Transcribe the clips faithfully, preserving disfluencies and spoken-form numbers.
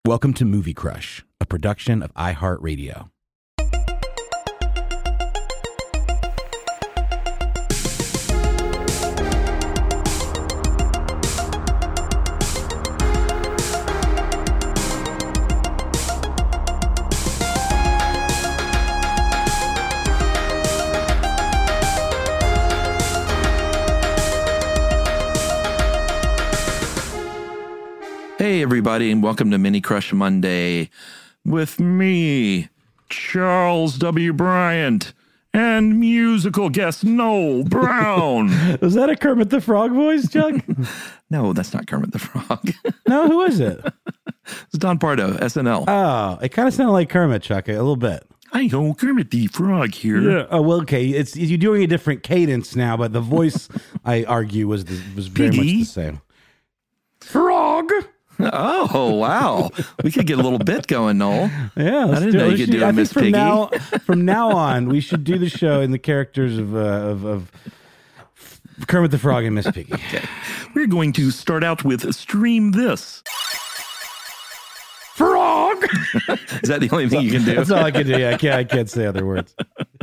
Welcome to Movie Crush, a production of iHeartRadio. Hey, everybody, and welcome to Mini Crush Monday with me, Charles W. Bryant, and musical guest Noel Brown. Was that a Kermit the Frog voice, Chuck? No, that's not Kermit the Frog. No, who is it? It's Don Pardo, S N L. Oh, it kind of sounded like Kermit, Chuck, a little bit. Hi, ho, Kermit the Frog here. Yeah. Oh, well, okay. It's you're doing a different cadence now, but the voice, I argue, was the, was very Piggy. much the same. Frog. Oh, wow. We could get a little bit going, Noel. Yeah, I didn't know you could do a Miss from Piggy. Now, from now on, we should do the show in the characters of uh, of, of Kermit the Frog and Miss Piggy. Okay. We're going to start out with Stream This. Frog. Is that the only thing you can do? That's all I can do. Yeah, I can't. I can't say other words.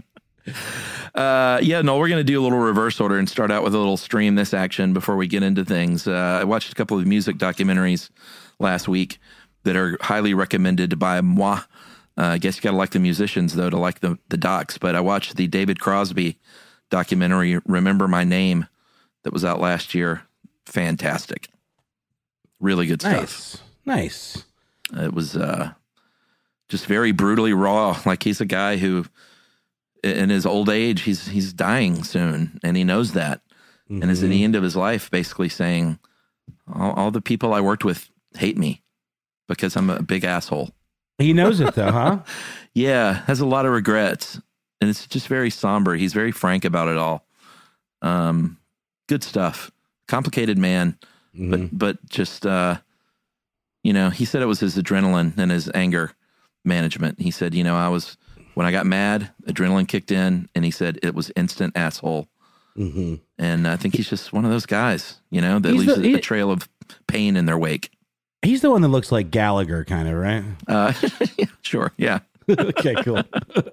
Uh, yeah, no, we're going to do a little reverse order and start out with a little Stream This action before we get into things. Uh, I watched a couple of music documentaries last week that are highly recommended by moi. Uh, I guess you got to like the musicians, though, to like the, the docs. But I watched the David Crosby documentary, Remember My Name, that was out last year. Fantastic. Really good stuff. Nice. Nice. It was uh, just very brutally raw. Like, he's a guy who, in his old age, he's he's dying soon, and he knows that, mm-hmm. and is at the end of his life basically saying, all, all the people I worked with hate me because I'm a big asshole. He knows it, though, huh? Yeah, has a lot of regrets, and it's just very somber. He's very frank about it all. Um, good stuff. Complicated man, mm-hmm. but but just, uh, you know, he said it was his adrenaline and his anger management. He said, you know, I was... When I got mad, adrenaline kicked in, and he said it was instant asshole. Mm-hmm. And I think he's just one of those guys, you know, that he's leaves the, he, a trail of pain in their wake. He's the one that looks like Gallagher, kind of, right? Uh, yeah, sure, yeah. Okay, cool.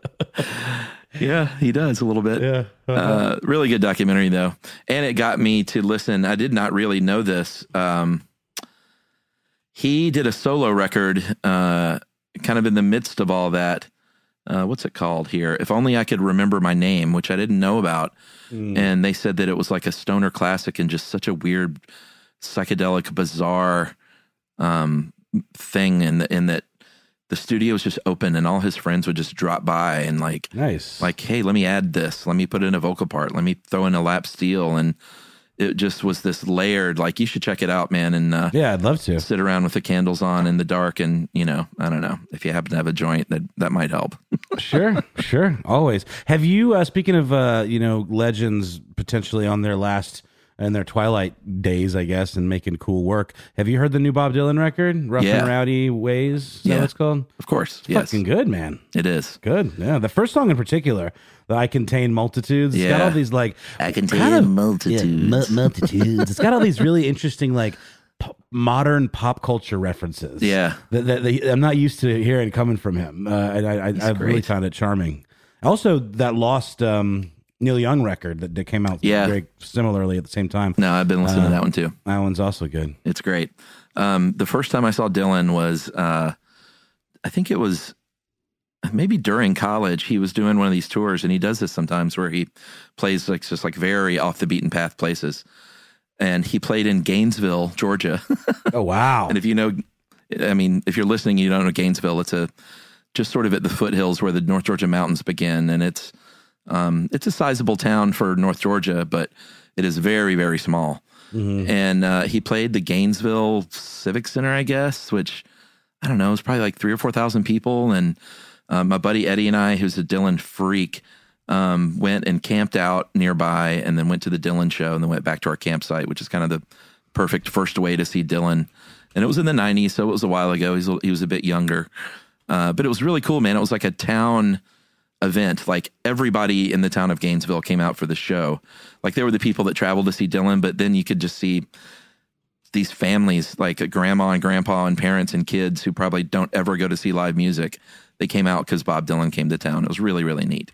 Yeah, he does a little bit. Yeah. Uh-huh. Uh, really good documentary, though. And it got me to listen. I did not really know this. Um, he did a solo record uh, kind of in the midst of all that. Uh, what's it called here? If Only I Could Remember My Name, which I didn't know about. Mm. And they said that it was like a stoner classic and just such a weird, psychedelic, bizarre um, thing. And, the, and that the studio was just open and all his friends would just drop by and like, nice. Like, hey, let me add this. Let me put in a vocal part. Let me throw in a lap steel. And it just was this layered, like, you should check it out, man. And uh, yeah, I'd love to sit around with the candles on in the dark. And, you know, I don't know, if you happen to have a joint, that, that might help. Sure, sure. Always. Have you, uh, speaking of, uh, you know, legends potentially on their last and their twilight days, I guess, and making cool work. Have you heard the new Bob Dylan record? Rough yeah. and Rowdy Ways? Is yeah. that what it's called? Of course. It's yes. fucking good, man. It is. Good. Yeah. The first song in particular, the I Contain Multitudes. It's yeah. got all these like I Contain kind of, Multitudes. Yeah, mu- multitudes. It's got all these really interesting like po- modern pop culture references. Yeah. That, that, that I'm not used to hearing coming from him. Uh, and I, I, I really found it charming. Also, that lost um, Neil Young record that, that came out yeah. very similarly at the same time. No, I've been listening uh, to that one too. That one's also good. It's great. Um, the first time I saw Dylan was, uh, I think it was maybe during college. He was doing one of these tours, and he does this sometimes where he plays like just like very off the beaten path places. And he played in Gainesville, Georgia. Oh, wow. And if you know, I mean, if you're listening, you don't know Gainesville. It's a just sort of at the foothills where the North Georgia mountains begin. And it's, um, it's a sizable town for North Georgia, but it is very, very small. Mm-hmm. And uh, he played the Gainesville Civic Center, I guess, which I don't know, it was probably like three or four thousand people. And uh, my buddy Eddie and I, who's a Dylan freak, um, went and camped out nearby, and then went to the Dylan show, and then went back to our campsite, which is kind of the perfect first way to see Dylan. And it was in the nineties, so it was a while ago. He's a, he was a bit younger, uh, but it was really cool, man. It was like a town event. Like everybody in the town of Gainesville came out for the show. Like they were the people that traveled to see Dylan, but then you could just see these families, like a grandma and grandpa and parents and kids who probably don't ever go to see live music. They came out because Bob Dylan came to town. It was really, really neat.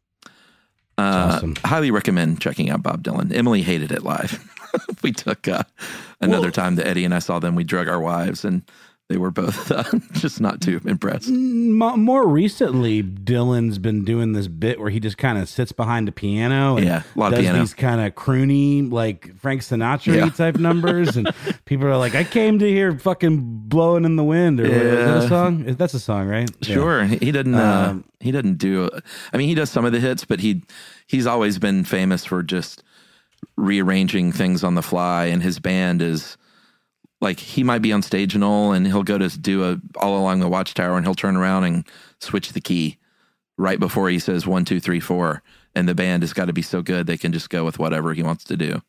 Uh, awesome. Highly recommend checking out Bob Dylan. Emily hated it live. We took uh, another well, time that Eddie and I saw them. We drug our wives, and they were both uh, just not too impressed. More recently, Dylan's been doing this bit where he just kind of sits behind the piano and yeah, a lot does of piano. These kind of croony, like Frank Sinatra yeah. type numbers. And people are like, I came to hear fucking Blowing in the Wind. Or yeah. Is that a song? That's a song, right? Sure. Yeah. He doesn't, uh, um, he doesn't do, I mean, he does some of the hits, but he he's always been famous for just rearranging things on the fly. And his band is, like, he might be on stage and all, and he'll go to do a All Along the Watchtower, and he'll turn around and switch the key right before he says one, two, three, four. And the band has got to be so good they can just go with whatever he wants to do.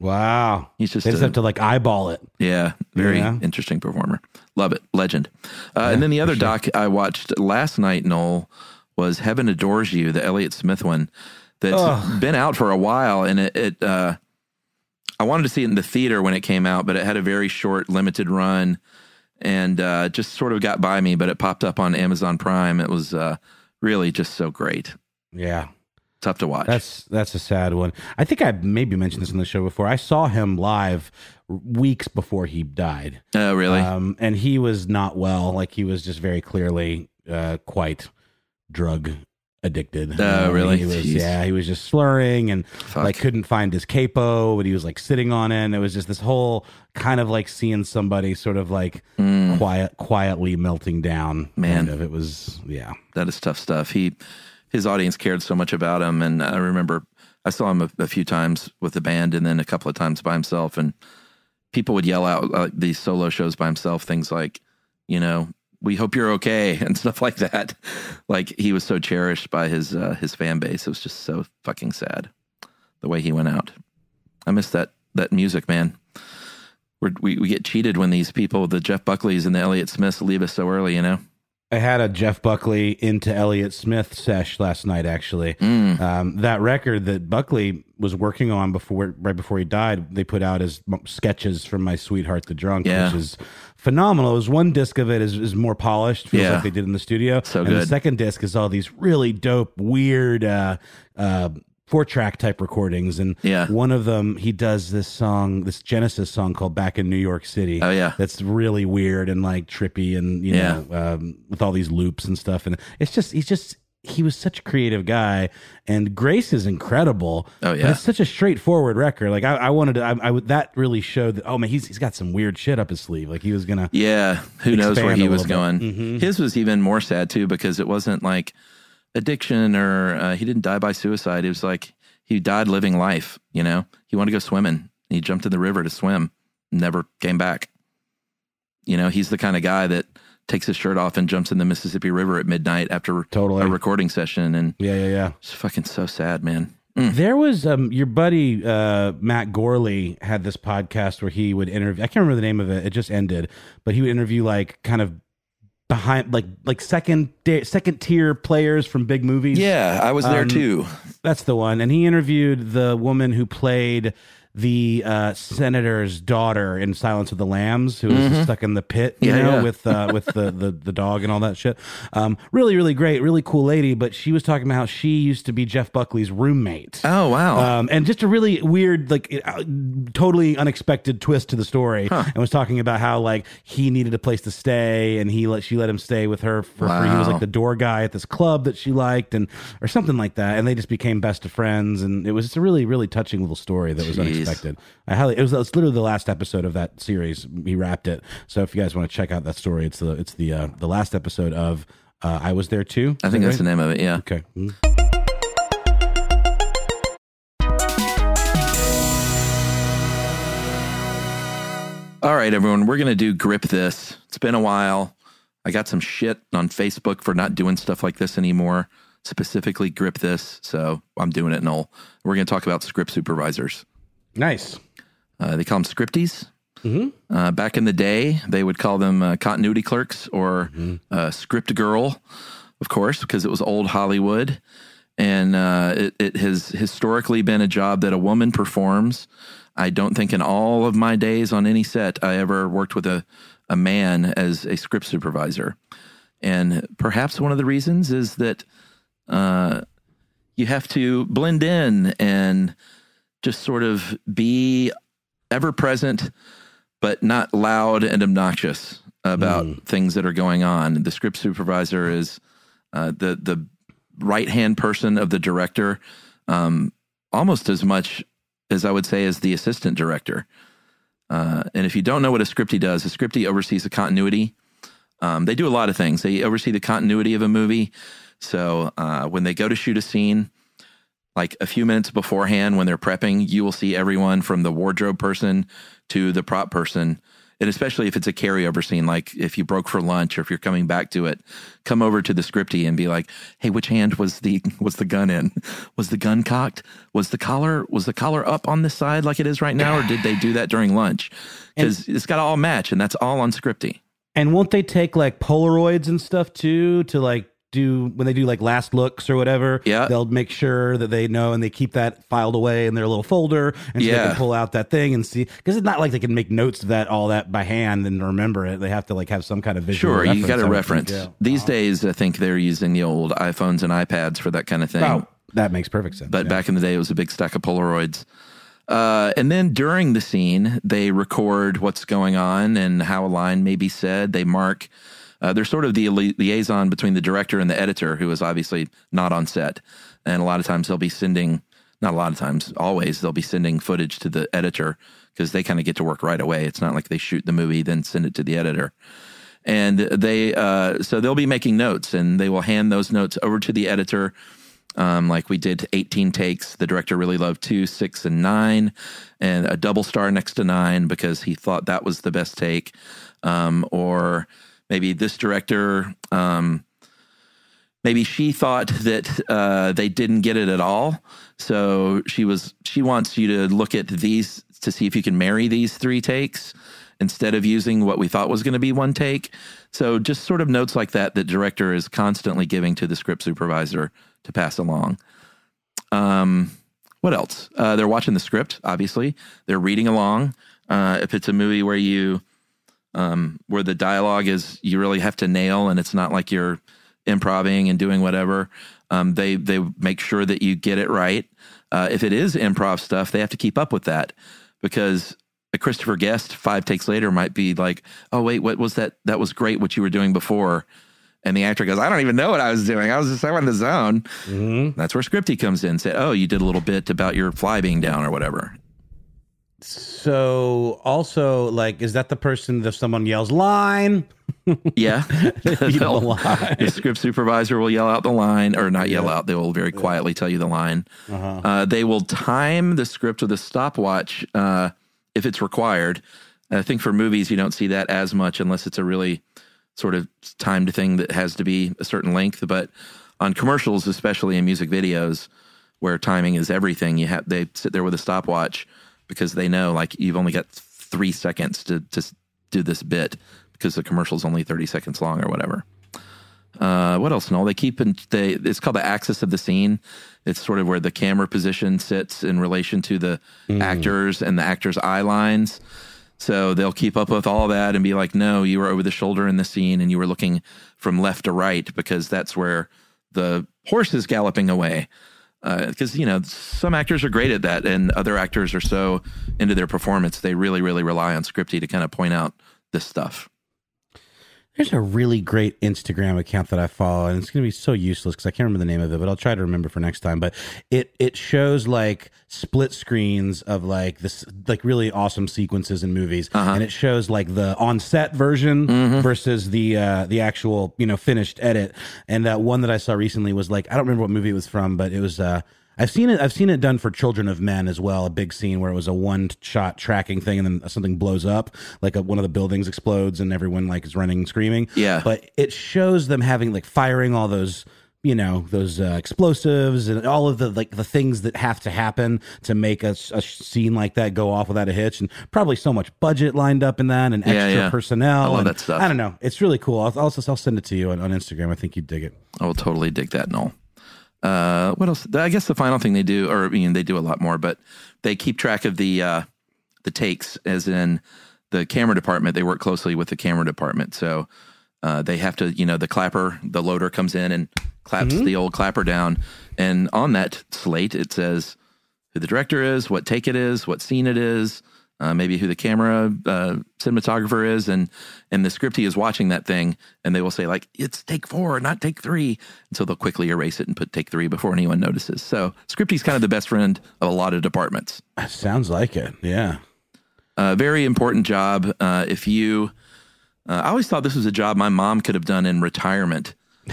Wow. He's just, they just a, have to like eyeball it. Yeah. Very yeah. interesting performer. Love it. Legend. Uh, yeah, and then the other sure. doc I watched last night, Noel, was Heaven Adores You, the Elliott Smith one that's Ugh. been out for a while. And it, it uh, I wanted to see it in the theater when it came out, but it had a very short, limited run, and uh, just sort of got by me. But it popped up on Amazon Prime. It was uh, really just so great. Yeah, tough to watch. That's that's a sad one. I think I maybe mentioned this in the show before. I saw him live weeks before he died. Oh, really? Um, and he was not well. Like, he was just very clearly uh, quite drug addicted. Oh, um, really? He was, yeah, he was just slurring and Fuck. like couldn't find his capo, but he was like sitting on it. And it was just this whole kind of like seeing somebody sort of like mm. quiet, quietly melting down. Man, kind of. It was, yeah, that is tough stuff. He, his audience cared so much about him, and I remember I saw him a, a few times with the band, and then a couple of times by himself, and people would yell out uh, these solo shows by himself, things like, you know, we hope you're okay, and stuff like that. Like, he was so cherished by his uh, his fan base. It was just so fucking sad the way he went out. I miss that that music, man. We're, we we get cheated when these people, the Jeff Buckleys and the Elliott Smiths, leave us so early, you know? I had a Jeff Buckley into Elliott Smith sesh last night, actually. Mm. Um, that record that Buckley was working on before, right before he died, they put out as sketches from My Sweetheart the Drunk, yeah. which is phenomenal. It was one disc of it is, is more polished, feels yeah. like they did in the studio. So and good. The second disc is all these really dope, weird, uh, uh, four track type recordings, and yeah. one of them he does this song, this Genesis song called Back in New York City. Oh yeah, that's really weird and like trippy, and you yeah. know, um, with all these loops and stuff. And it's just he's just he was such a creative guy, and Grace is incredible. Oh yeah, but it's such a straightforward record. Like I, I wanted to, I, I would that really showed that. Oh man, he's he's got some weird shit up his sleeve. Like he was gonna, yeah. Who knows where he was going? Mm-hmm. His was even more sad too, because it wasn't like addiction or uh, he didn't die by suicide. It was like he died living life. You know, he wanted to go swimming. He jumped in the river to swim, never came back. You know, he's the kind of guy that takes his shirt off and jumps in the Mississippi River at midnight after totally. a recording session. And yeah, yeah, yeah. It's fucking so sad, man. Mm. There was um, your buddy uh, Matt Gorley had this podcast where he would interview. I can't remember the name of it. It just ended, but he would interview like kind of behind, like like second second tier players from big movies. Yeah, I was there um, too. That's the one. And he interviewed the woman who played the uh, senator's daughter in Silence of the Lambs, who was mm-hmm. stuck in the pit, you yeah, know, yeah. with uh, with the, the the dog and all that shit. Um, really, really great, really cool lady. But she was talking about how she used to be Jeff Buckley's roommate. Oh wow! Um, and just a really weird, like, uh, totally unexpected twist to the story. Huh. And was talking about how like he needed a place to stay, and he let she let him stay with her for wow. free. He was like the door guy at this club that she liked, and or something like that. And they just became best of friends. And it was just a really, really touching little story that was Jeez. unexpected. I highly, it was, it was literally the last episode of that series. He wrapped it. So if you guys want to check out that story, it's the it's the uh, the last episode of uh, I Was There Too. I think that that's right? the name of it. Yeah. Okay. Mm-hmm. All right, everyone, we're going to do Grip This. It's been a while. I got some shit on Facebook for not doing stuff like this anymore, specifically Grip This. So I'm doing it, Noel. We're going to talk about script supervisors. Nice. Uh, they call them scripties. Mm-hmm. Uh, back in the day, they would call them uh, continuity clerks or mm-hmm. uh, script girl, of course, because it was old Hollywood. And uh, it, it has historically been a job that a woman performs I don't think in all of my days on any set I ever worked with a, a man as a script supervisor. And perhaps one of the reasons is that uh, you have to blend in and just sort of be ever present, but not loud and obnoxious about mm. things that are going on. The script supervisor is uh, the the right-hand person of the director, um, almost as much as I would say as the assistant director. Uh, and if you don't know what a scriptie does, a scriptie oversees the continuity. Um, they do a lot of things. They oversee the continuity of a movie. So uh, when they go to shoot a scene, like a few minutes beforehand when they're prepping, you will see everyone from the wardrobe person to the prop person. And especially if it's a carryover scene, like if you broke for lunch or if you're coming back to it, come over to the scriptie and be like, hey, which hand was the was the gun in? Was the gun cocked? Was the collar was the collar up on this side like it is right now? Or did they do that during lunch? Because it's got to all match, and that's all on scriptie. And won't they take like Polaroids and stuff too to like do when they do like last looks or whatever? Yeah. They'll make sure that they know and they keep that filed away in their little folder, and so yeah. they can pull out that thing and see, because it's not like they can make notes of that all that by hand and remember it. They have to like have some kind of visual. Sure, reference. you got a reference. Yeah. These wow. days, I think they're using the old iPhones and iPads for that kind of thing. Oh, that makes perfect sense. But yeah. back in the day, it was a big stack of Polaroids. Uh, and then during the scene, they record what's going on and how a line may be said. They mark. Uh, they're sort of the li- liaison between the director and the editor, who is obviously not on set. And a lot of times they'll be sending, not a lot of times, always, they'll be sending footage to the editor because they kind of get to work right away. It's not like they shoot the movie, then send it to the editor. And they, uh, so they'll be making notes, and they will hand those notes over to the editor. Um, like we did eighteen takes. The director really loved two, six, and nine, and a double star next to nine because he thought that was the best take. Um, or maybe this director, um, maybe she thought that uh, they didn't get it at all. So she was she wants you to look at these to see if you can marry these three takes instead of using what we thought was going to be one take. So just sort of notes like that that director is constantly giving to the script supervisor to pass along. Um, what else? Uh, they're watching the script, obviously. They're reading along. Uh, if it's a movie where you, um, where the dialogue is, you really have to nail, and it's not like you're improvising and doing whatever. Um, they they make sure that you get it right. Uh, if it is improv stuff, they have to keep up with that, because a Christopher Guest five takes later might be like, oh wait, what was that? That was great what you were doing before. And the actor goes, I don't even know what I was doing. I was just, I went in the zone. Mm-hmm. That's where scriptie comes in. Say, oh, you did a little bit about your fly being down or whatever. So also, like, is that the person that if someone yells line? Yeah. You know, line. The script supervisor will yell out the line, or not yell yeah. out. They will very yeah. quietly tell you the line. Uh-huh. Uh, they will time the script with a stopwatch uh, if it's required. I think for movies, you don't see that as much unless it's a really sort of timed thing that has to be a certain length. But on commercials, especially in music videos, where timing is everything, you have they sit there with a stopwatch because they know like you've only got three seconds to to do this bit because the commercial's only thirty seconds long or whatever. Uh, what else? No, they keep in, they it's called the axis of the scene. It's sort of where the camera position sits in relation to the mm. actors and the actors' eye lines. So they'll keep up with all that and be like, no, you were over the shoulder in the scene and you were looking from left to right because that's where the horse is galloping away. Because, uh, you know, some actors are great at that and other actors are so into their performance, they really, really rely on scriptie to kind of point out this stuff. There's a really great Instagram account that I follow, and it's going to be so useless because I can't remember the name of it, but I'll try to remember for next time. But it it shows like split screens of like this like really awesome sequences in movies, uh-huh. and it shows like the on set version mm-hmm. versus the uh, the actual you know finished edit. And that one that I saw recently was like I don't remember what movie it was from, but it was. Uh, I've seen it. I've seen it done for Children of Men as well. A big scene where it was a one-shot tracking thing, and then something blows up, like a, one of the buildings explodes, and everyone like is running, and screaming. Yeah. But it shows them having like firing all those, you know, those uh, explosives and all of the like the things that have to happen to make a, a scene like that go off without a hitch, and probably so much budget lined up in that, and extra yeah, yeah. personnel. I love and, that stuff. I don't know. It's really cool. I'll also I'll send it to you on, on Instagram. I think you'd dig it. I will totally dig that, Noel. Uh, what else? I guess the final thing they do, or I mean, they do a lot more, but they keep track of the uh, the takes, as in the camera department. They work closely with the camera department. So uh, they have to, you know, the clapper, the loader comes in and claps mm-hmm. the old clapper down. And on that slate, it says who the director is, what take it is, what scene it is, uh, maybe who the camera uh, cinematographer is. And, and the scriptee is watching that thing, and they will say, like, it's take four, not take three. And so they'll quickly erase it and put take three before anyone notices. So scriptee's kind of the best friend of a lot of departments. Sounds like it. Yeah. A uh, very important job. Uh, if you, uh, I always thought this was a job my mom could have done in retirement.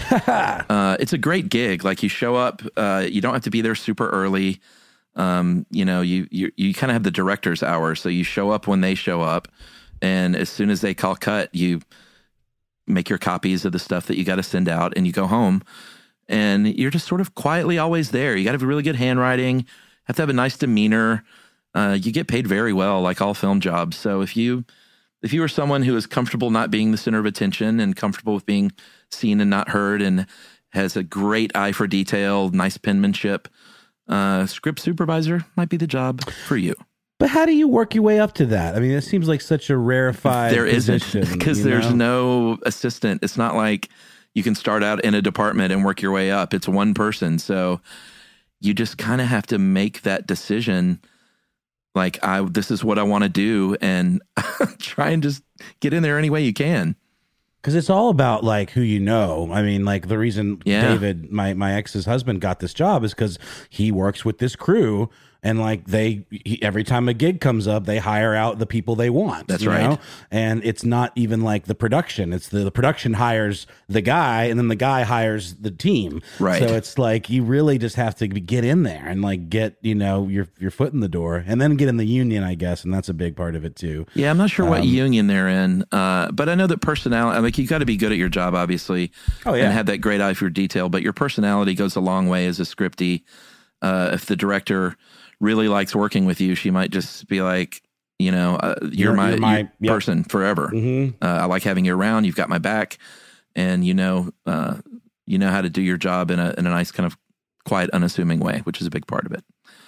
uh, it's a great gig. Like, you show up, uh, you don't have to be there super early. Um, you know, you, you, you kind of have the director's hour. So you show up when they show up, and as soon as they call cut, you make your copies of the stuff that you got to send out, and you go home, and you're just sort of quietly always there. You got to have really good handwriting, have to have a nice demeanor. Uh, you get paid very well, like all film jobs. So if you if you are someone who is comfortable not being the center of attention and comfortable with being seen and not heard, and has a great eye for detail, nice penmanship, uh, script supervisor might be the job for you. But how do you work your way up to that? I mean, it seems like such a rarefied there position. Isn't, because there's know? no assistant. It's not like you can start out in a department and work your way up. It's one person. So you just kind of have to make that decision. Like, I, this is what I want to do, and try and just get in there any way you can. Because it's all about, like, who you know. I mean, like, the reason yeah. David, my, my ex's husband, got this job is because he works with this crew, and, like, they he, every time a gig comes up, they hire out the people they want. That's you right. know? And it's not even like the production. It's the, the production hires the guy, and then the guy hires the team. Right. So it's like you really just have to get in there and, like, get, you know, your your foot in the door, and then get in the union, I guess, and that's a big part of it too. Yeah, I'm not sure um, what union they're in, uh, but I know that personality, like, you got to be good at your job, obviously, oh, yeah. and have that great eye for detail, but your personality goes a long way as a scriptee. Uh, if the director really likes working with you, she might just be like, you know, uh, you're, you're my, you're my you're yep. person forever. Mm-hmm. Uh, I like having you around. You've got my back, and you know, uh, you know how to do your job in a in a nice kind of quiet, unassuming way, which is a big part of it.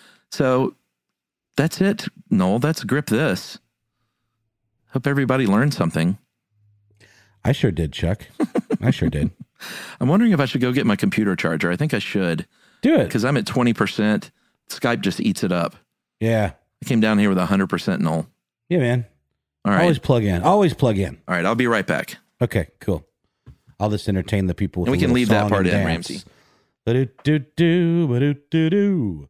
So that's it, Noel. That's Grip This. Hope everybody learned something. I sure did, Chuck. I sure did. I'm wondering if I should go get my computer charger. I think I should. Do it. Because I'm at twenty percent. Skype just eats it up. Yeah. I came down here with one hundred percent null. Yeah, man. All right. Always plug in. Always plug in. All right. I'll be right back. Okay, cool. I'll just entertain the people with and we a can leave that part in, dance. Ramsey. Ba-do-do-do, ba-do-do-do.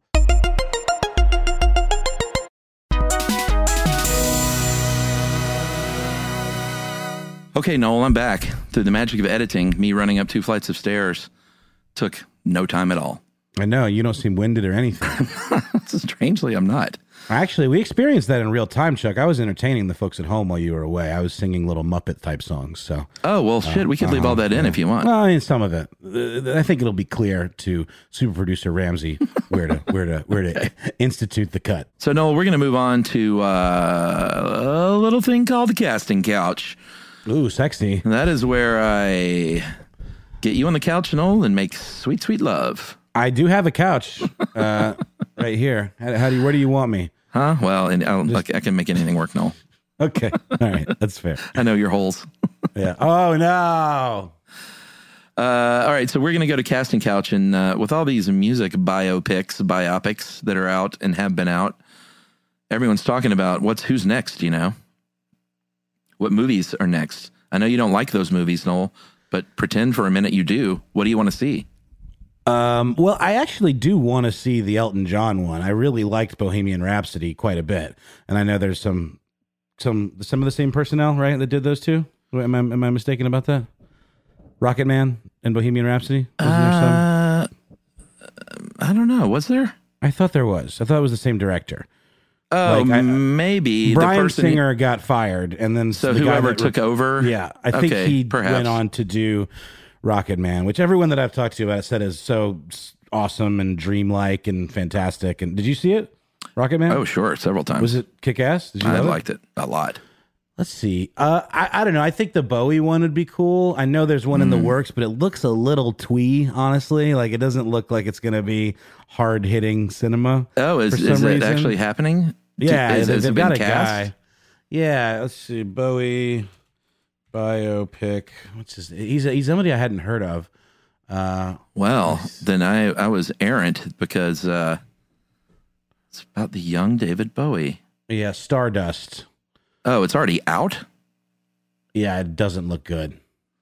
Okay, Noel, I'm back. Through the magic of editing, me running up two flights of stairs took no time at all. I know. You don't seem winded or anything. Strangely, I'm not. Actually, we experienced that in real time, Chuck. I was entertaining the folks at home while you were away. I was singing little Muppet type songs. So, oh well, shit. Uh, we could uh, leave all that in yeah. if you want. Well, I mean, some of it. Uh, I think it'll be clear to super producer Ramsey where to where to where to okay. institute the cut. So, Noel, we're going to move on to uh, a little thing called the casting couch. Ooh, sexy. And that is where I get you on the couch, Noel, and make sweet, sweet love. I do have a couch uh, right here. How, how do you? Where do you want me? Huh? Well, and I, don't, Just, I can make anything work, Noel. Okay. All right. That's fair. I know your holes. Yeah. Oh, no. Uh, all right. So we're going to go to Casting Couch. And uh, with all these music biopics, biopics that are out and have been out, everyone's talking about what's who's next, you know? What movies are next? I know you don't like those movies, Noel, but pretend for a minute you do. What do you want to see? Um, well, I actually do want to see the Elton John one. I really liked Bohemian Rhapsody quite a bit, and I know there's some some some of the same personnel, right, that did those two. Am I am I mistaken about that? Rocket Man and Bohemian Rhapsody. Wasn't uh, there some? I don't know. Was there? I thought there was. I thought it was the same director. Oh, like I, maybe Bryan the person Singer he, got fired, and then so the whoever guy that, took over. Yeah, I think okay, he perhaps. went on to do Rocket Man, which everyone that I've talked to about said is so awesome and dreamlike and fantastic. And did you see it, Rocket Man? Oh, sure, several times. Was it kick ass? Did you? I love liked it? it a lot. Let's see. Uh, I I don't know. I think the Bowie one would be cool. I know there's one mm. in the works, but it looks a little twee, honestly. Like it doesn't look like it's going to be hard hitting cinema. Oh, is is it actually happening? Yeah, Is- they- has it they've been got a cast? guy. Yeah, let's see. Bowie biopic. What's his? He's he's somebody I hadn't heard of. Uh, Well, then I, I was errant because uh, it's about the young David Bowie. yeah, Stardust. Oh, it's already out? Yeah, it doesn't look good.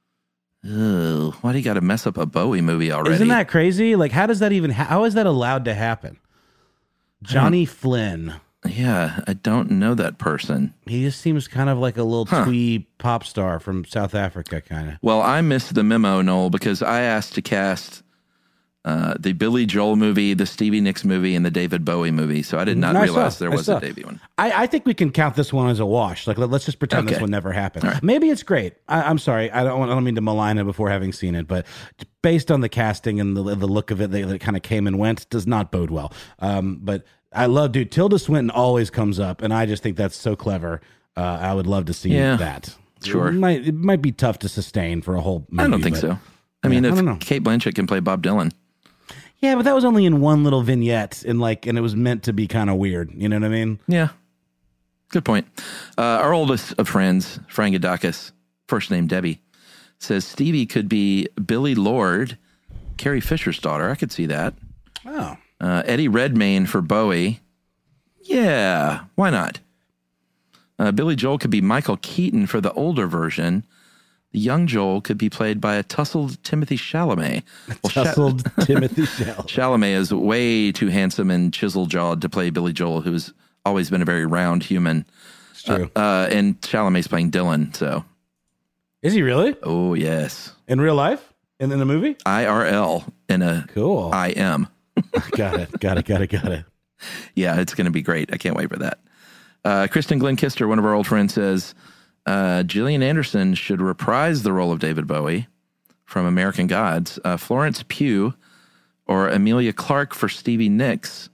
Ugh, why do you got to mess up a Bowie movie already? Isn't that crazy? Like, how does that even? Ha- how is that allowed to happen? Johnny Flynn. Yeah, I don't know that person. He just seems kind of like a little Huh. twee pop star from South Africa, kind of. Well, I missed the memo, Noel, because I asked to cast uh, the Billy Joel movie, the Stevie Nicks movie, and the David Bowie movie. So I did not I realize saw, there I was saw. a Davey one. I, I think we can count this one as a wash. Like, let, us just pretend this Okay. one never happened. All right. Maybe it's great. I, I'm sorry. I don't, want- I don't mean to malign it before having seen it, but based on the casting and the, the look of it, that it kind of came and went, does not bode well. Um, but I love, dude, Tilda Swinton always comes up, and I just think that's so clever. Uh, I would love to see Yeah, that. sure. It might, it might be tough to sustain for a whole movie. I don't think but- so. I mean, I if don't know. Kate Blanchett can play Bob Dylan. Yeah, but that was only in one little vignette, and like, and it was meant to be kind of weird. You know what I mean? Yeah. Good point. Uh, our oldest of friends, Frangadakis, first name Debbie, says Stevie could be Billy Lord, Carrie Fisher's daughter. I could see that. Oh, Uh, Eddie Redmayne for Bowie. Yeah, why not? Uh, Billy Joel could be Michael Keaton for the older version. The young Joel could be played by a tussled Timothy Chalamet. Well, Cha- tussled Timothy Chalamet. Chalamet is way too handsome and chisel-jawed to play Billy Joel, who's always been a very round human. It's true. Uh, uh, and Chalamet's playing Dylan, so. Is he really Oh, yes. in real life? In, in the movie? I R L in a Cool. I M. got it. Got it. Got it. Got it. Yeah, it's going to be great. I can't wait for that. Uh, Kristen Glenn Kister, one of our old friends, says uh, Gillian Anderson should reprise the role of David Bowie from American Gods. Uh, Florence Pugh or Amelia Clark for Stevie Nicks.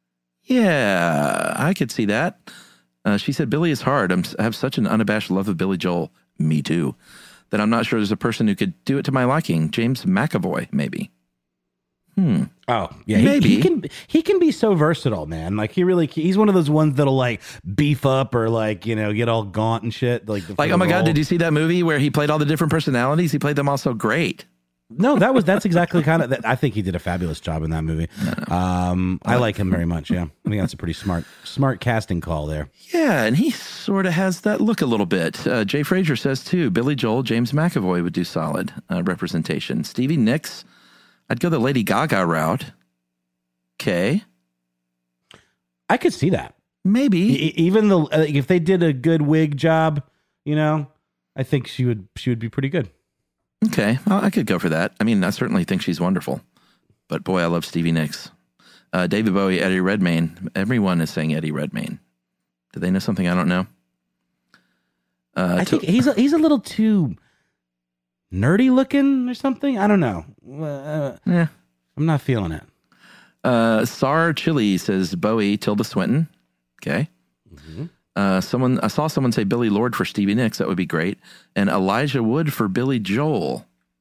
Yeah, I could see that. Uh, she said, Billy is hard. I'm, I have such an unabashed love of Billy Joel. Me too. That I'm not sure there's a person who could do it to my liking. James McAvoy, maybe. Hmm. Oh, yeah. He, Maybe. he can he can be so versatile, man. Like he really he's one of those ones that'll like beef up or like, you know, get all gaunt and shit. Like, Like, oh my God, did you see that movie where he played all the different personalities? He played them all so great. No, that was that's exactly kind of that. I think he did a fabulous job in that movie. Um, I like him very much. Yeah, I think that's a pretty smart smart casting call there. Yeah, and he sort of has that look a little bit. Uh, Jay Frazier says, too, Billy Joel, James McAvoy would do solid uh, representation. Stevie Nicks, I'd go the Lady Gaga route. Okay. I could see that. Maybe. E- even the uh, if they did a good wig job, you know, I think she would she would be pretty good. Okay, well, I could go for that. I mean, I certainly think she's wonderful. But boy, I love Stevie Nicks. Uh, David Bowie, Eddie Redmayne. Everyone is saying Eddie Redmayne. Do they know something I don't know? Uh, I to- think he's a, he's a little too nerdy looking or something. I don't know. Uh, yeah. I'm not feeling it. Uh, Sar Chili says Bowie, Tilda Swinton. Okay. Mm-hmm. Uh, someone I saw someone say Billy Lord for Stevie Nicks. That would be great. And Elijah Wood for Billy Joel.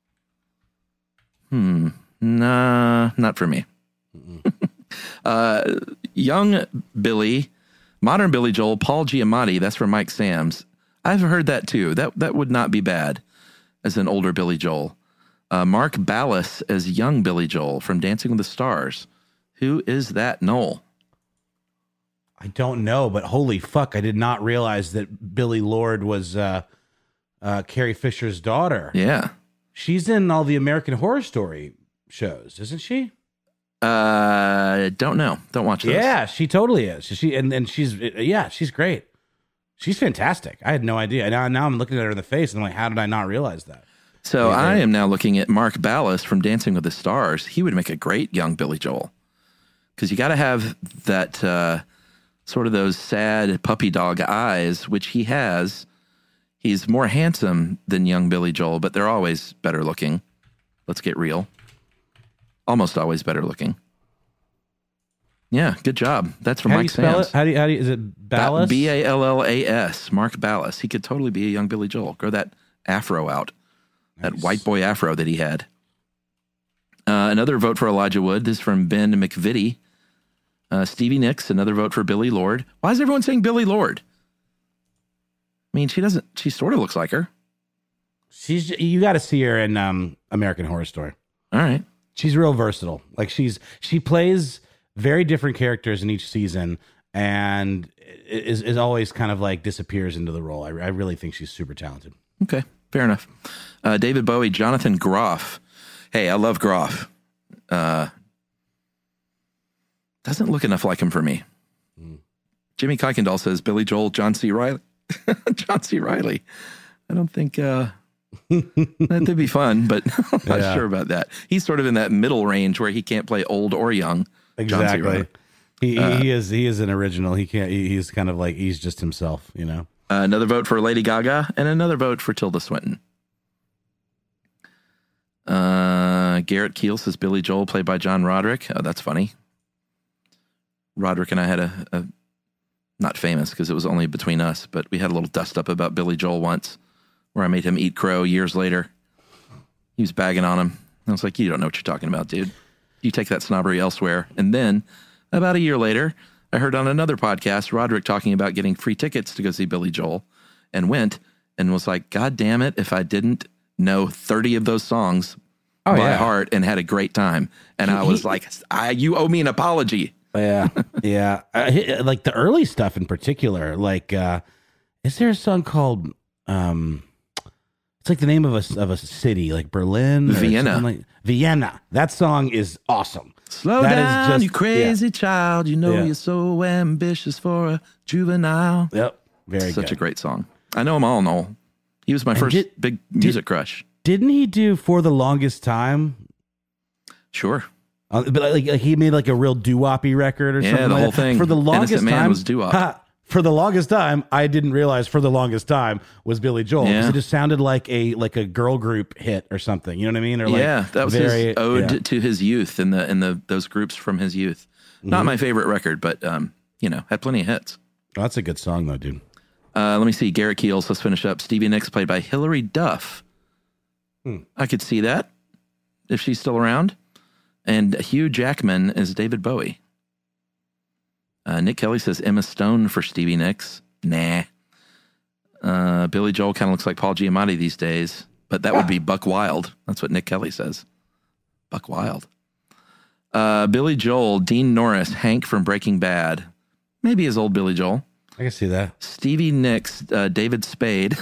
Hmm. Nah, not for me. uh, young Billy, modern Billy Joel, Paul Giamatti. That's for Mike Sams. I've heard that too. That that would not be bad as an older Billy Joel. Uh, Mark Ballas as young Billy Joel from Dancing with the Stars. Who is that, Noel? I don't know, but holy fuck, I did not realize that Billy Lord was uh, uh, Carrie Fisher's daughter. Yeah. She's in all the American Horror Story shows, isn't she? Uh, don't know. Don't watch those. Yeah, she totally is. She and, and she's yeah, she's great. She's fantastic. I had no idea. Now now I'm looking at her in the face and I'm like, how did I not realize that? So Yeah, I they- am now looking at Mark Ballas from Dancing with the Stars. He would make a great young Billy Joel. Because you got to have that uh, sort of those sad puppy dog eyes, which he has. He's more handsome than young Billy Joel, but they're always better looking. Let's get real. Almost always better looking. Yeah, good job. That's from How do you Mike spell Sams. it? How do you, how do you, is it Ballas? B A L L A S, Mark Ballas. He could totally be a young Billy Joel. Grow that afro out, that Nice. white boy afro that he had. Uh, another vote for Elijah Wood. This is from Ben McVitie. Uh, Stevie Nicks, another vote for Billy Lord. Why is everyone saying Billy Lord? I mean, she doesn't, she sort of looks like her. She's, you got to see her in um, American Horror Story. All right. She's real versatile. Like she's, she plays very different characters in each season and is, is always kind of like disappears into the role. I, I really think she's super talented. Okay. Fair enough. Uh, David Bowie, Jonathan Groff. Hey, I love Groff. Uh, doesn't look enough like him for me. Mm. Jimmy Kuykendall says Billy Joel, John C. Riley. John C. Riley. I don't think uh, that'd be fun, but I'm not yeah. sure about that. He's sort of in that middle range where he can't play old or young. Exactly. He uh, he is he is an original. He can't. He, he's kind of like he's just himself. You know. Uh, another vote for Lady Gaga and another vote for Tilda Swinton. Uh, Garrett Keel says Billy Joel, played by John Roderick. Oh, that's funny. Roderick and I had a, a not famous because it was only between us, but we had a little dust up about Billy Joel once where I made him eat crow years later. He was bagging on him. I was like, you don't know what you're talking about, dude. You take that snobbery elsewhere. And then about a year later, I heard on another podcast, Roderick talking about getting free tickets to go see Billy Joel and went and was like, God damn it, if I didn't know thirty of those songs oh, by yeah. heart and had a great time. And he, I was he, like, I, you owe me an apology. Yeah. Yeah. Uh, like the early stuff in particular, like, uh, is there a song called, um, it's like the name of a, of a city, like Berlin, Vienna, like, Vienna. That song is awesome. Slow that down, just, you crazy yeah. child. You know yeah. you're so ambitious for a juvenile. Yep. Very Such good. a great song. I know him all, Noel. He was my and first did, big music did, crush. Didn't he do For the Longest Time? Sure. Uh, but like, like he made like a real doo-wop-y record or yeah, something. Yeah, the like whole that. thing. For the longest Innocent time Man was doo-wop. Ha, for the longest time, I didn't realize For the Longest Time was Billy Joel because yeah. it just sounded like a like a girl group hit or something. You know what I mean? Or like yeah, that was very, his ode yeah. to his youth and the and the those groups from his youth. Not mm-hmm. my favorite record, but um, you know, had plenty of hits. Oh, that's a good song though, dude. Uh, let me see. Garrett Keels. Let's finish up. Stevie Nicks, played by Hilary Duff. Hmm. I could see that if she's still around. And Hugh Jackman is David Bowie. Uh, Nick Kelly says Emma Stone for Stevie Nicks. Nah. Uh, Billy Joel kind of looks like Paul Giamatti these days, but that would be Buck Wild. That's what Nick Kelly says. Buck Wild. Uh, Billy Joel, Dean Norris, Hank from Breaking Bad. Maybe his old Billy Joel. I can see that. Stevie Nicks, uh, David Spade.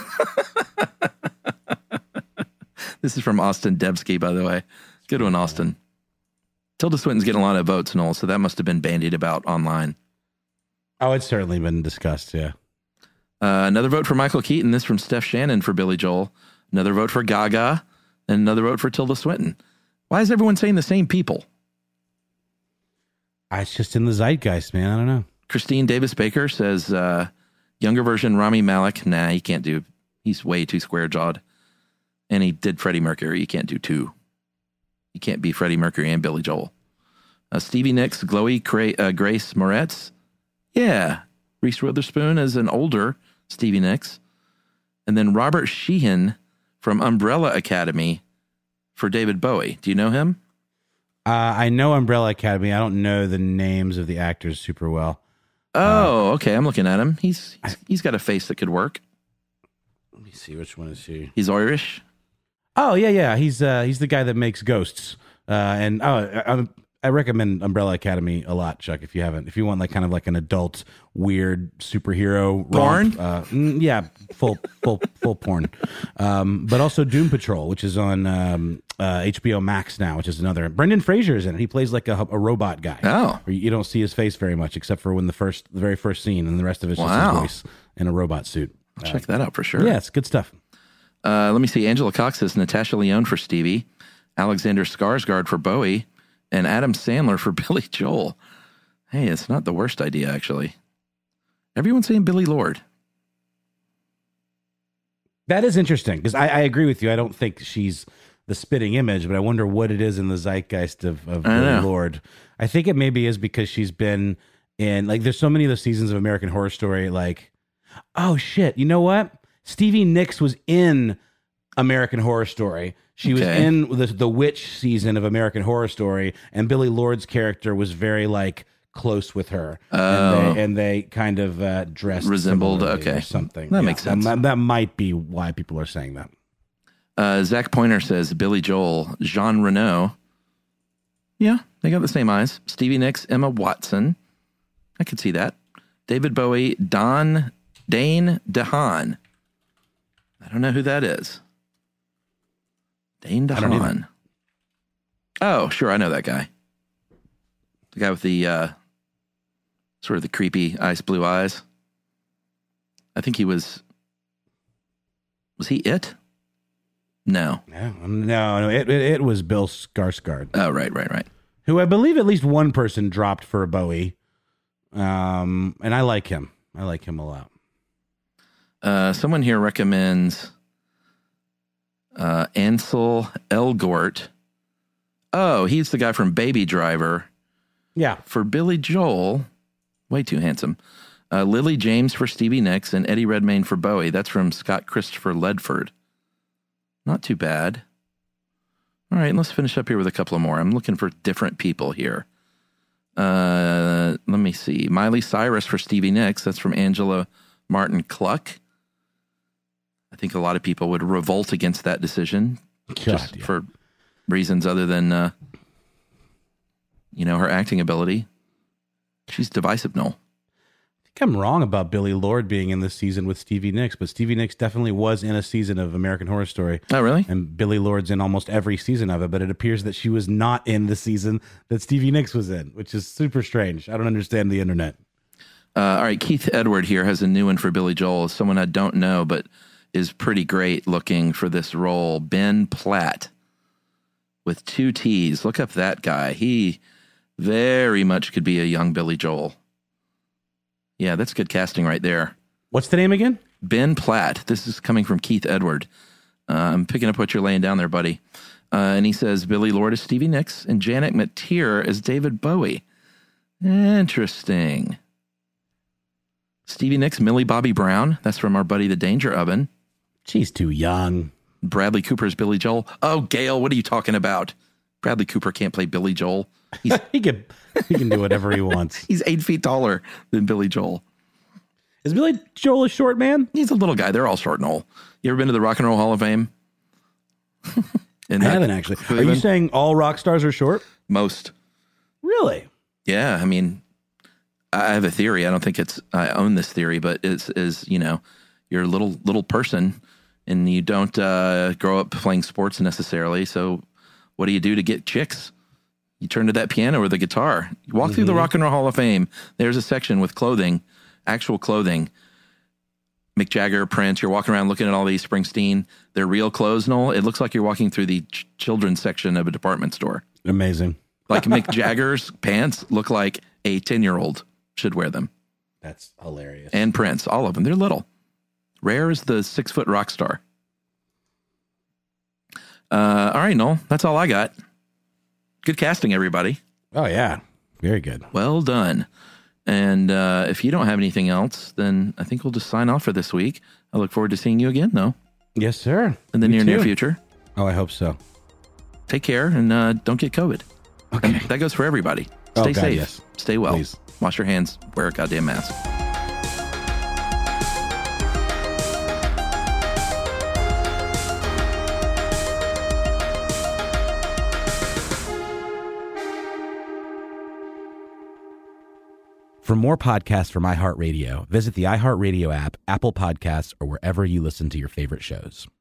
This is from Austin Debsky, by the way. Good one, Austin. Tilda Swinton's getting a lot of votes, Noel, so that must have been bandied about online. Oh, it's certainly been discussed, yeah. Uh, another vote for Michael Keaton. This from Steph Shannon for Billy Joel. Another vote for Gaga. And another vote for Tilda Swinton. Why is everyone saying the same people? It's just in the zeitgeist, man. I don't know. Christine Davis Baker says, uh, younger version Rami Malek. Nah, he can't do. He's way too square jawed. And he did Freddie Mercury. You can't do two. You can't be Freddie Mercury and Billy Joel. Uh, Stevie Nicks, Chloe Cra- uh, Grace Moretz. Yeah. Reese Witherspoon as an older Stevie Nicks. And then Robert Sheehan from Umbrella Academy for David Bowie. Do you know him? Uh, I know Umbrella Academy. I don't know the names of the actors super well. Oh, uh, okay. I'm looking at him. He's, he's he's got a face that could work. Let me see, which one is he? He's Irish. Oh yeah, yeah. He's uh, he's the guy that makes Ghosts. Uh, and oh, I, I recommend Umbrella Academy a lot, Chuck. If you haven't, if you want like kind of like an adult weird superhero porn, romp, uh, mm, yeah, full full full porn. Um, but also Doom Patrol, which is on um, uh, H B O Max now, which is another. Brendan Fraser is in it. He plays like a, a robot guy. Oh, where you don't see his face very much, except for when the first, the very first scene, and the rest of it's wow. just his voice in a robot suit. I'll uh, check that out for sure. Yeah, it's good stuff. Uh, let me see. Angela Cox says Natasha Lyonne for Stevie, Alexander Skarsgård for Bowie, and Adam Sandler for Billy Joel. Hey, it's not the worst idea, actually. Everyone's saying Billy Lord. That is interesting, because I, I agree with you. I don't think she's the spitting image, but I wonder what it is in the zeitgeist of, of Billy know. Lord. I think it maybe is because she's been in, like, there's so many of the seasons of American Horror Story, like, oh, shit, you know what? Stevie Nicks was in American Horror Story. She was Okay. in the, the witch season of American Horror Story, and Billy Lord's character was very, like, close with her, Oh. and, they, and they kind of uh, dressed Resembled, similarly okay. or something. That makes sense. That, that might be why people are saying that. Uh, Zach Pointer says Billy Joel, Jean Reno. Yeah, they got the same eyes. Stevie Nicks, Emma Watson. I could see that. David Bowie, Don Dane DeHaan. I don't know who that is. Dane I don't either. DeHaan. Oh, sure, I know that guy. The guy with the uh, sort of the creepy ice blue eyes. I think he was. Was he it? No. No, no, no it, it, it was Bill Skarsgård, Oh, right, right, right. who I believe at least one person dropped for Bowie. Um, and I like him. I like him a lot. Uh, someone here recommends uh, Ansel Elgort. Oh, he's the guy from Baby Driver. Yeah. For Billy Joel, way too handsome. Uh, Lily James for Stevie Nicks and Eddie Redmayne for Bowie. That's from Scott Christopher Ledford. Not too bad. All right, let's finish up here with a couple of more. I'm looking for different people here. Uh, let me see. Miley Cyrus for Stevie Nicks. That's from Angela Martin Cluck. I think a lot of people would revolt against that decision God, just yeah. for reasons other than, uh, you know, her acting ability. She's divisive, Noel. I think I'm wrong about Billy Lord being in this season with Stevie Nicks, but Stevie Nicks definitely was in a season of American Horror Story. Oh, really? And Billy Lord's in almost every season of it, but it appears that she was not in the season that Stevie Nicks was in, which is super strange. I don't understand the internet. Uh, all right, Keith Edward here has a new one for Billy Joel. Someone I don't know, but is pretty great looking for this role. Ben Platt with two T's. Look up that guy. He very much could be a young Billy Joel. Yeah, that's good casting right there. What's the name again? Ben Platt. This is coming from Keith Edward. Uh, I'm picking up what you're laying down there, buddy. Uh, and he says Billy Lord is Stevie Nicks and Janet McTeer is David Bowie. Interesting. Stevie Nicks, Millie Bobby Brown. That's from our buddy, the Danger Oven. She's too young. Bradley Cooper's Billy Joel. Oh, Gail, what are you talking about? Bradley Cooper can't play Billy Joel. He's, he can he can do whatever he wants. he's eight feet taller than Billy Joel. Is Billy Joel a short man? He's a little guy. They're all short and old. You ever been to the Rock and Roll Hall of Fame? I haven't actually. Are you saying all rock stars are short? Most. Really? Yeah, I mean, I have a theory. I don't think it's I own this theory, but it's is you know, you're a little little person, and you don't uh, grow up playing sports necessarily. So, what do you do to get chicks? You turn to that piano or the guitar. You walk mm-hmm. through the Rock and Roll Hall of Fame. There's a section with clothing, actual clothing. Mick Jagger, Prince. You're walking around looking at all these Springsteen. They're real clothes, Noel. It looks like you're walking through the ch- children's section of a department store. Amazing. Like Mick Jagger's pants look like a ten-year-old should wear them. That's hilarious. And Prince, all of them. They're little. Rare is the six-foot rock star. Uh, all right, Noel. That's all I got. Good casting, everybody. Oh, yeah. Very good. Well done. And uh, if you don't have anything else, then I think we'll just sign off for this week. I look forward to seeing you again, though. Yes, sir. In the Me near, too. near future. Oh, I hope so. Take care and uh, don't get COVID. Okay. And that goes for everybody. Stay Oh, God, safe. yes. Stay well. Please. Wash your hands. Wear a goddamn mask. For more podcasts from iHeartRadio, visit the iHeartRadio app, Apple Podcasts, or wherever you listen to your favorite shows.